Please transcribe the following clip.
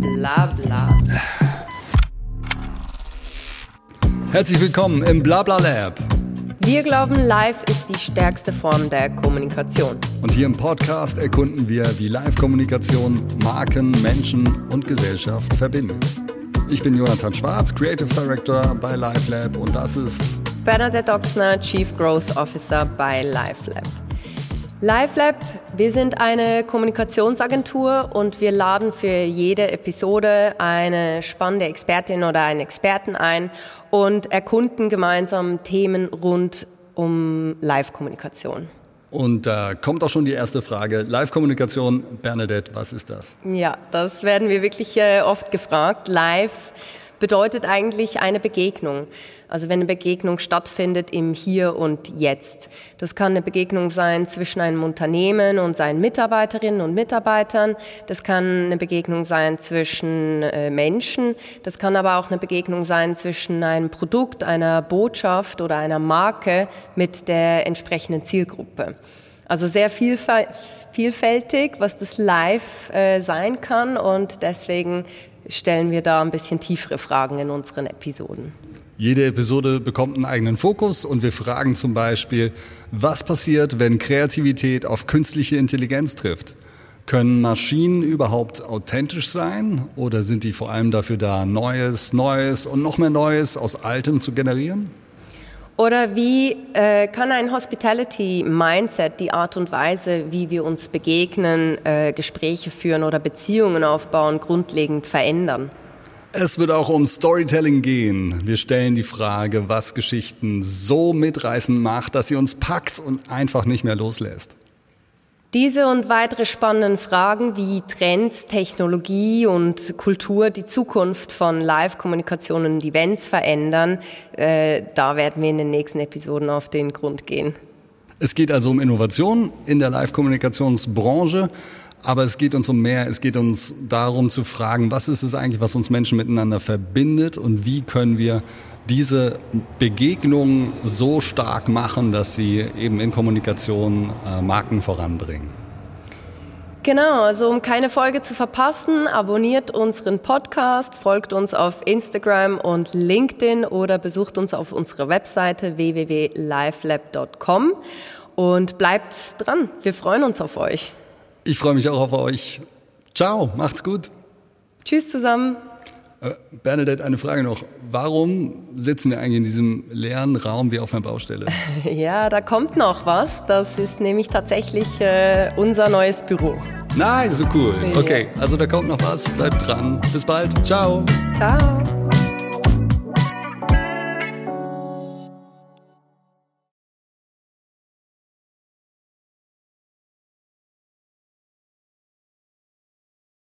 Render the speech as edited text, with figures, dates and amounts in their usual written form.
bla bla. Herzlich willkommen im Blabla Lab. Wir glauben, live ist die stärkste Form der Kommunikation. Und hier im Podcast erkunden wir, wie Live-Kommunikation Marken, Menschen und Gesellschaft verbindet. Ich bin Jonathan Schwarz, Creative Director bei LiveLab und das ist Bernadette Ochsner, Chief Growth Officer bei LiveLab. LiveLab, wir sind eine Kommunikationsagentur und wir laden für jede Episode eine spannende Expertin oder einen Experten ein und erkunden gemeinsam Themen rund um Live-Kommunikation. Und da kommt auch schon die erste Frage. Live-Kommunikation, Bernadette, was ist das? Ja, das werden wir wirklich oft gefragt. Live bedeutet eigentlich eine Begegnung. Also wenn eine Begegnung stattfindet im Hier und Jetzt. Das kann eine Begegnung sein zwischen einem Unternehmen und seinen Mitarbeiterinnen und Mitarbeitern. Das kann eine Begegnung sein zwischen Menschen. Das kann aber auch eine Begegnung sein zwischen einem Produkt, einer Botschaft oder einer Marke mit der entsprechenden Zielgruppe. Also sehr vielfältig, was das Live sein kann und deswegen stellen wir da ein bisschen tiefere Fragen in unseren Episoden. Jede Episode bekommt einen eigenen Fokus und wir fragen zum Beispiel, was passiert, wenn Kreativität auf künstliche Intelligenz trifft? Können Maschinen überhaupt authentisch sein oder sind die vor allem dafür da, Neues und noch mehr Neues aus Altem zu generieren? Oder wie kann ein Hospitality-Mindset, die Art und Weise, wie wir uns begegnen, Gespräche führen oder Beziehungen aufbauen, grundlegend verändern? Es wird auch um Storytelling gehen. Wir stellen die Frage, was Geschichten so mitreißend macht, dass sie uns packt und einfach nicht mehr loslässt. Diese und weitere spannenden Fragen wie Trends, Technologie und Kultur die Zukunft von Live-Kommunikation und Events verändern, da werden wir in den nächsten Episoden auf den Grund gehen. Es geht also um Innovation in der Live-Kommunikationsbranche, aber es geht uns um mehr. Es geht uns darum zu fragen, was ist es eigentlich, was uns Menschen miteinander verbindet und wie können wir diese Begegnungen so stark machen, dass sie eben in Kommunikation Marken voranbringen. Genau, also um keine Folge zu verpassen, abonniert unseren Podcast, folgt uns auf Instagram und LinkedIn oder besucht uns auf unserer Webseite www.livelab.com und bleibt dran. Wir freuen uns auf euch. Ich freue mich auch auf euch. Ciao, macht's gut. Tschüss zusammen. Bernadette, eine Frage noch. Warum sitzen wir eigentlich in diesem leeren Raum wie auf einer Baustelle? Ja, da kommt noch was. Das ist nämlich tatsächlich unser neues Büro. Nein, so cool. Okay, also da kommt noch was. Bleibt dran. Bis bald. Ciao. Ciao.